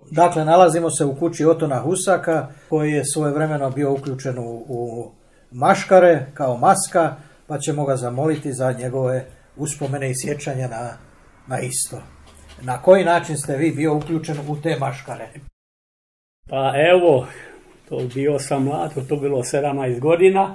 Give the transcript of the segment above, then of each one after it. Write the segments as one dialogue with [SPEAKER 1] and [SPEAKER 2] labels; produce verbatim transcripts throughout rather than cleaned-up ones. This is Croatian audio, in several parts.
[SPEAKER 1] Dakle, nalazimo se u kući Otona Husaka, koji je svojevremeno bio uključen u, u maškare kao maska, pa ćemo ga zamoliti za njegove uspomene i sjećanja na, na isto. Na koji način ste vi bio uključen u te maškare?
[SPEAKER 2] Pa evo, to bio sam mlad, to bilo sedamnaest godina,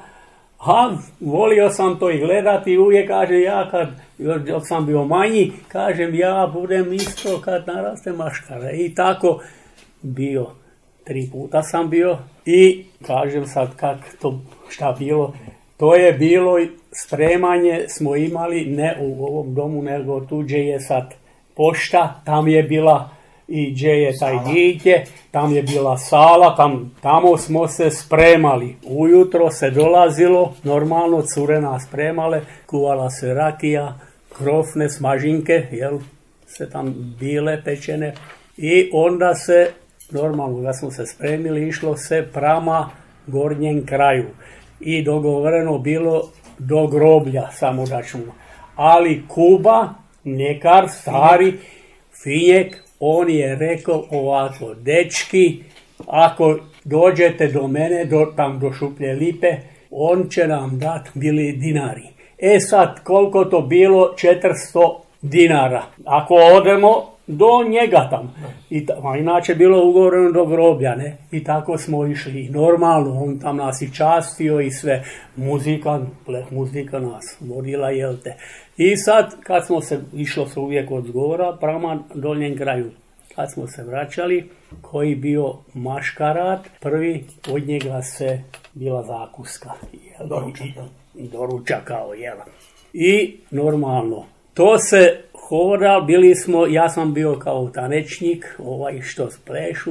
[SPEAKER 2] a volio sam to i gledati i uvijek kažem ja kad dok sam bio manji, kažem ja budem isto kad naraste maškara. I tako bio, tri puta sam bio i kažem sad kak to šta bilo. To je bilo spremanje, smo imali ne u ovom domu nego tu gdje je sad pošta, tam je bila i gdje je taj djetje, tam je bila sala, tam, tamo smo se spremali. Ujutro se dolazilo, normalno cure nas spremale, kuvala se rakija, krofne, smažinke, jel, se tam bile pečene. I onda se, normalno da smo se spremili, išlo se prama gornjem kraju. I dogovoreno bilo do groblja samo računa. Ali Kuba, mljekar, stari, Finjek, on je rekao ovako, dečki, ako dođete do mene, do, tam do Šuplje lipe, on će nam dati bili dinari. E sad, koliko to bilo? četiristo dinara. Ako odemo do njega tam. I a inače bilo ugovoreno do groblja, ne? I tako smo išli. Normalno, on tam nas i častio i sve. Muzika, pleh muzika nas vodila, jel te. I sad, kad smo se, išlo se uvijek od zgora prema doljem kraju. Kad smo se vraćali, koji bio maškarat, prvi od njega se bila zakuska. Jel?
[SPEAKER 1] Doručak.
[SPEAKER 2] I, i doručak kao, jel? I normalno, to se hoda, bili smo, ja sam bio kao tanečnik, ovaj što splešu,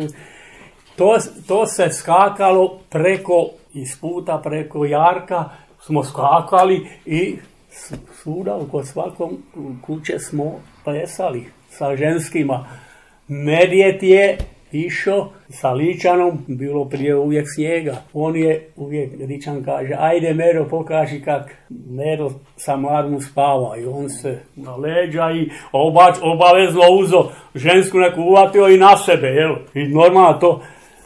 [SPEAKER 2] to, to se skakalo preko, iz puta preko jarka, smo skakali i svuda oko svakom kuće smo plesali sa ženskima. Medvjed je išao sa Ličanom, bilo prije uvijek snijega. On je uvijek, Ličan kaže, ajde Mero pokaži kak Mero sa mladom spava. I on se na leđa i obač, obavezno uzo žensku neku uvatio i na sebe, jel? I normalno to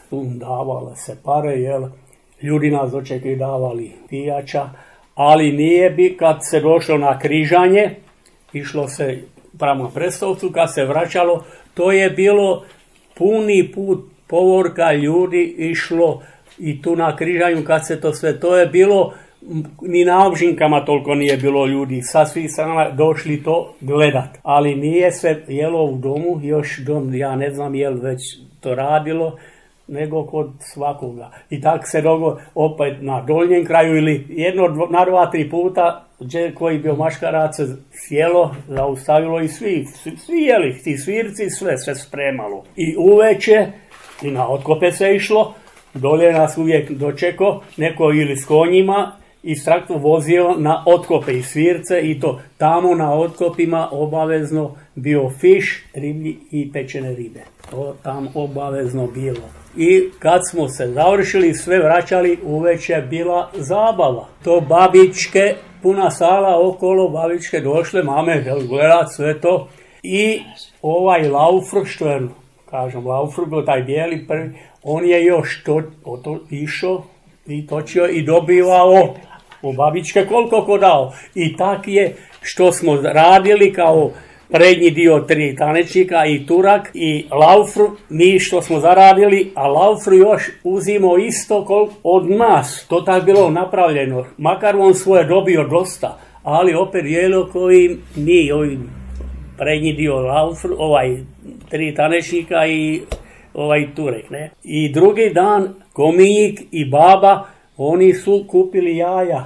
[SPEAKER 2] davale se pare, jel? Ljudi nas dočekali davali pijača, ali nije bi kad se došlo na križanje, išlo se prema Prestovcu, kad se vraćalo, to je bilo puni put povorka ljudi išlo i tu na križanju kad se to sve, to je bilo, ni na Obžinkama toliko nije bilo ljudi, sa svih strana došli to gledat, ali nije se jelo u domu, još dom, ja ne znam jel već to radilo, nego kod svakoga. I tako se dogo opet na dolnjem kraju ili jedno, na dva, tri puta gdje koji bio maškarac se sjelo, zaustavilo i svi, svi, svi jeli, ti svirci, sve se spremalo. I uveče, i na otkope se išlo, dolje nas uvijek dočeko, neko ili s konjima i strakto vozio na otkope i svirce i to tamo na otkopima obavezno bio fiš, riblji i pečene ribe. To tam obavezno bilo. I kad smo se završili, sve vraćali, uveče bila zabava. To babičke, puna sala okolo, babičke došle, mame, gledat sve to. I ovaj laufr, što je, kažem, laufr, bio taj bijeli prvi, on je još to, to išao i točio i dobivao u babičke koliko ko dao. I tak je što smo radili kao prednji dio tri tanečnika i turak i laufr, mi što smo zaradili, a laufr još uzimo isto kol od nas. To tako bilo napravljeno, makar on svoje dobio dosta, ali opet jelo koji mi, ovaj prednji dio laufr, ovaj tri tanečnika i ovaj turek, ne. I drugi dan kominjik i baba, oni su kupili jaja.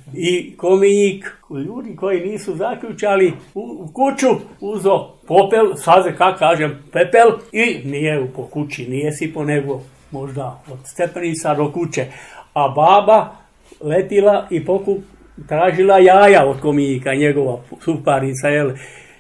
[SPEAKER 2] I kominjik, ljudi koji nisu zaključali u kuću, uzo popel, saze kak kažem, pepel i nije po kući, nije sipo nego možda od stepenica do kuće. A baba letila i pokup, tražila jaja od kominjika, njegova suparica, jel?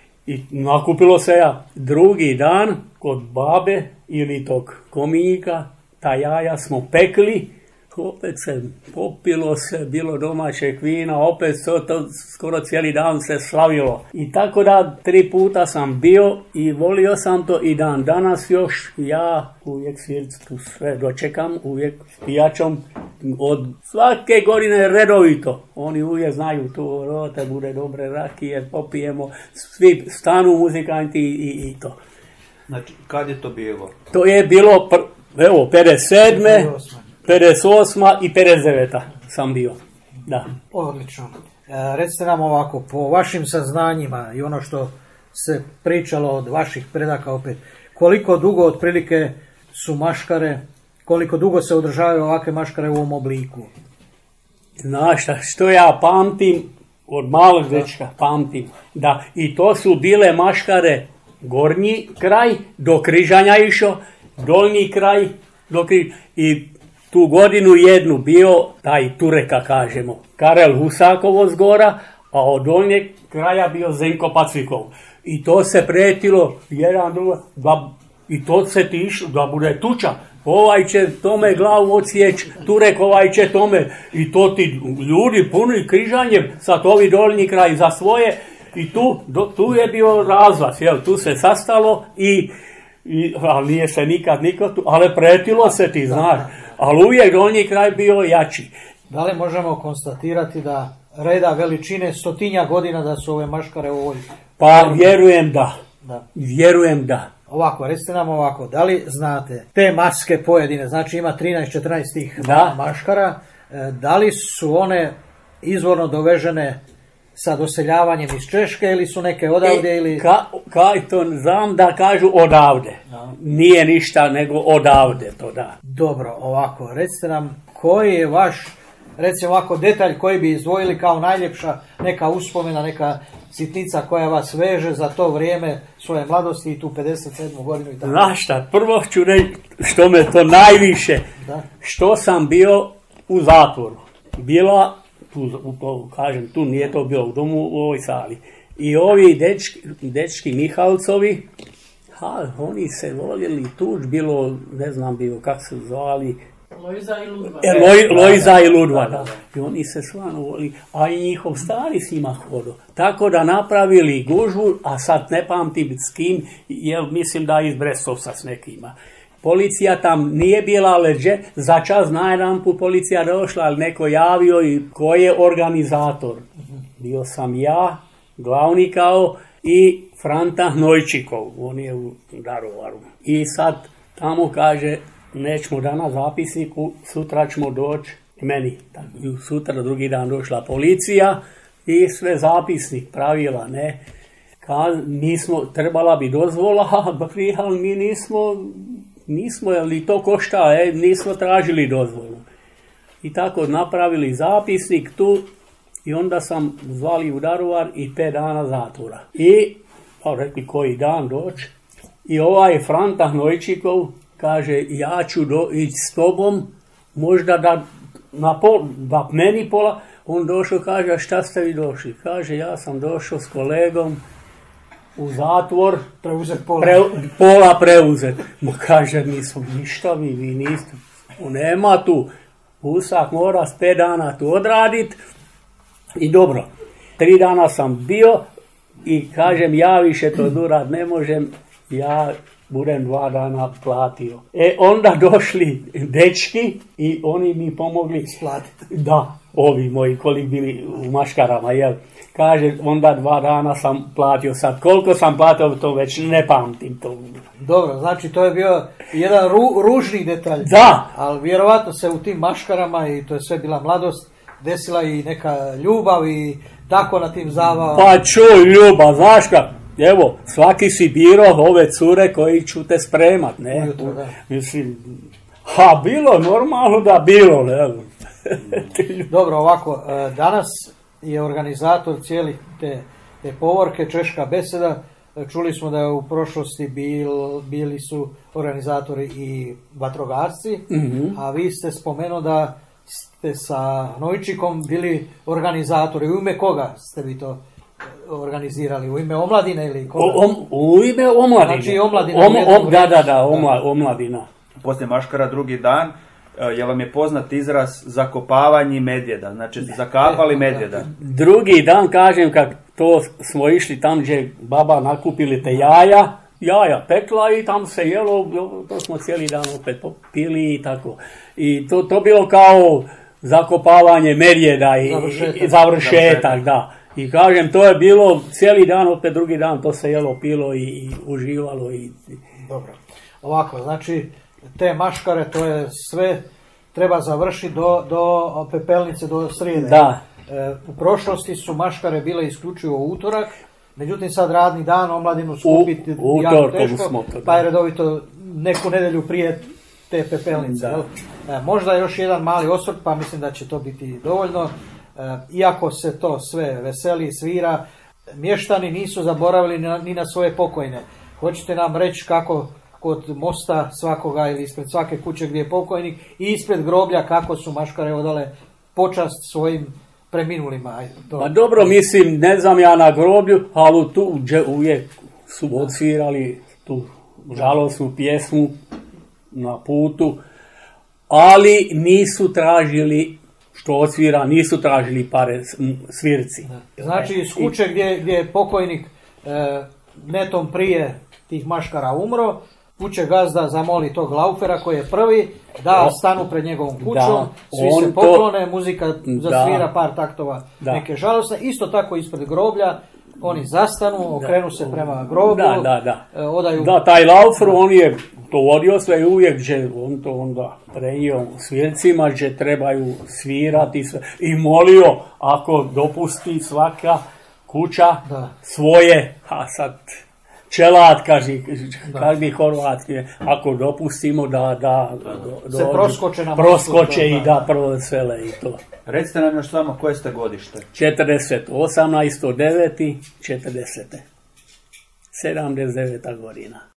[SPEAKER 2] I nakupilo se ja. Drugi dan kod babe ili tog kominjika, ta jaja smo pekli, opet se popilo se, bilo domaćeg vina, opet to, to skoro cijeli dan se slavilo. I tako da tri puta sam bio i volio sam to i dan danas još. Ja uvijek svircu sve dočekam, uvijek s pijačom, od svake godine redovito. Oni uvijek znaju tu, rote, bude dobre rakije, popijemo, svi stanu muzikanti i, i to.
[SPEAKER 3] Znači, kad je to bilo?
[SPEAKER 2] To je bilo, pr- evo, pedeset sedme pedeset osma i pedeset deveta sam bio. Da.
[SPEAKER 1] Odlično. E, recite nam ovako, po vašim saznanjima i ono što se pričalo od vaših predaka opet, koliko dugo otprilike su maškare, koliko dugo se održavaju ovakve maškare u ovom obliku?
[SPEAKER 2] Znaš šta, što ja pamtim, od malog dečka pamtim, da i to su bile maškare gornji kraj, do križanja išao, dolnji kraj, do križanja, i tu godinu jednu bio taj Tureka, kažemo, Karel Husakovo zgora, a od donjeg kraja bio Zenko Pacvikov. I to se pretilo jedan drugo, da, i to se ti išlo, da bude tuča. Ovaj će tome glavu odsjeć, Turek ovaj će tome. I to ti ljudi puni križanjem, sad ovi dolnji kraj za svoje. I tu, do, tu je bio razglas, jel, tu se sastalo i, i ali nije se nikad niko tu, ali pretilo se ti, znaš. Ali uvijek donji kraj bio jači.
[SPEAKER 1] Da li možemo konstatirati da reda veličine stotinja godina da su ove maškare u ovoj...
[SPEAKER 2] Pa vjerujem da.
[SPEAKER 1] Da.
[SPEAKER 2] Vjerujem da.
[SPEAKER 1] Ovako, recite nam ovako, da li znate te maske pojedine, znači ima trinaest četrnaest tih
[SPEAKER 2] Da.
[SPEAKER 1] maškara, da li su one izvorno dovežene sa doseljavanjem iz Češke ili su neke odavde
[SPEAKER 2] E,
[SPEAKER 1] ili...
[SPEAKER 2] Ka, kaj to znam da kažu odavde.
[SPEAKER 1] Da.
[SPEAKER 2] Nije ništa nego odavde to da.
[SPEAKER 1] Dobro, ovako, recite nam koji je vaš, recimo ovako, detalj koji bi izdvojili kao najljepša neka uspomena, neka sitnica koja vas veže za to vrijeme svoje mladosti i tu pedeset sedmu godinu i tako.
[SPEAKER 2] Znaš šta, prvo ću reći što me to najviše,
[SPEAKER 1] Da.
[SPEAKER 2] što sam bio u zatvoru. Bila, tu, tu, kažem, tu nije to bilo u domu, u ovoj sali. I ovi dečki, dečki Mihalcovi, ha, oni se voljeli tuč, bilo, ne znam bilo kako se zvali,
[SPEAKER 4] Lojza i Ludva.
[SPEAKER 2] E, Loj, Lojza i Ludva, da. I oni se stvarno voli, a i njihov stari s njima hodo. Tako da napravili gužvu, a sad ne pamtim s kim, jer mislim da iz Brestovca s nekima. Policija tam nije bila leđe, za čas na jedan put policija došla, ali neko javio i ko je organizator. Bio sam ja, glavni kao, i Franta Hnojčikov, on je u Daruvaru. I sad tamo kaže, nećemo danas zapisniku, sutra ćemo doći meni. Tako, sutra drugi dan došla policija i sve zapisnik pravila, ne. Kad nismo, trebala bi dozvola, ali mi nismo, nismo, li to košta, e, nismo tražili dozvolu. I tako napravili zapisnik tu i onda sam zvali u Daruvar i pet dana zatvora. I, pa rekli koji dan doći. I ovaj Franta Hnojčikov kaže, ja ću do, ići s tobom, možda da, na pol, da meni pola. On došao, kaže, a šta ste vi došli? Kaže, ja sam došao s kolegom u zatvor.
[SPEAKER 1] Preuzet pola.
[SPEAKER 2] Pre, pola preuzet. Ma kaže, nisam ništa, vi, vi niste. Nema tu. Husak mora s pet dana tu odradit. I dobro, tri dana sam bio i kažem, ja više to durad ne možem, ja budem dva dana platio. E, onda došli dečki i oni mi pomogli.
[SPEAKER 1] Splatiti.
[SPEAKER 2] Da, ovi moji kolik bili u maškarama, jel? Kaže, onda dva dana sam platio, sad koliko sam platio, to već ne pamtim to.
[SPEAKER 1] Dobro, znači to je bio jedan ru, ružni detalj.
[SPEAKER 2] Da.
[SPEAKER 1] Ali vjerovatno se u tim maškarama, i to je sve bila mladost, desila i neka ljubav i tako na tim zavama.
[SPEAKER 2] Pa čuj, ljubav, znaš kak? Evo, svaki si biro ove cure koji ću te spremat, ne?
[SPEAKER 1] Ujutro, da.
[SPEAKER 2] Mislim, ha, bilo normalno da bilo, ne?
[SPEAKER 1] Dobro, ovako, danas je organizator cijelih te, te povorke, Češka beseda. Čuli smo da je u prošlosti bil, bili su organizatori i vatrogasci,
[SPEAKER 2] Mm-hmm.
[SPEAKER 1] a vi ste spomenuli da ste sa Hnojčikom bili organizatori. U ime koga ste vi to organizirali? U ime omladine ili koga?
[SPEAKER 2] O, om, u ime omladine.
[SPEAKER 1] Znači omladina.
[SPEAKER 2] Om, om, da, da, da, omla, omladina.
[SPEAKER 3] Poslije maškara drugi dan je vam je poznat izraz zakopavanje medvjeda, znači zakapali medvjeda.
[SPEAKER 2] Drugi dan, kažem, kad to smo išli tam gdje baba nakupili te jaja, jaja pekla i tam se jelo, to smo cijeli dan opet pili i tako. I to, to bilo kao zakopavanje medvjeda i završetak, i završetak, da. I kažem, to je bilo cijeli dan, opet drugi dan, to se jelo, pilo i, i uživalo. I...
[SPEAKER 1] Dobro. Ovako, znači, te maškare, to je sve, treba završiti do, do pepelnice, do srijede.
[SPEAKER 2] Da.
[SPEAKER 1] E, u prošlosti su maškare bile isključivo u utorak, međutim sad radni dan, omladinu skupiti
[SPEAKER 2] u,
[SPEAKER 1] jako teško,
[SPEAKER 2] smo to,
[SPEAKER 1] pa je redovito neku nedjelju prije te pepelnice. Jel? E, možda još jedan mali osvrt, pa mislim da će to biti dovoljno. E, iako se to sve veseli, svira, mještani nisu zaboravili ni na, ni na svoje pokojne. Hoćete nam reći kako kod mosta svakoga ili ispred svake kuće gdje je pokojnik i ispred groblja kako su maškare odale počast svojim preminulima? To...
[SPEAKER 2] Pa dobro, mislim, ne znam ja na groblju, ali tu gdje uvijek su odsvirali tu žalosnu pjesmu na putu, ali nisu tražili što odsvira, nisu tražili pare svirci.
[SPEAKER 1] Znači iz kuće gdje, gdje je pokojnik e, netom prije tih maškara umro, kuće gazda zamoli tog laufera koji je prvi da stanu pred njegovom kućom, da, svi se poklone, to... muzika zasvira da, par taktova da. Neke žalosne, isto tako ispred groblja, oni zastanu, okrenu se prema grobu,
[SPEAKER 2] da, da, da.
[SPEAKER 1] odaju...
[SPEAKER 2] Da, taj laufer, on je to vodio sve i uvijek že on to onda prenio svircima, že trebaju svirati sve. I molio, ako dopusti svaka kuća da. Svoje, a sad... Čelat, kaži, kaži Horvatski, ako dopustimo da, da do,
[SPEAKER 1] se proskoče, na
[SPEAKER 2] proskoče i da prvo svele i to.
[SPEAKER 3] Recite nam još samo koje ste godište?
[SPEAKER 2] četrdeset, osamnaesto devet, četrdeset, sedamdeset deveta godina.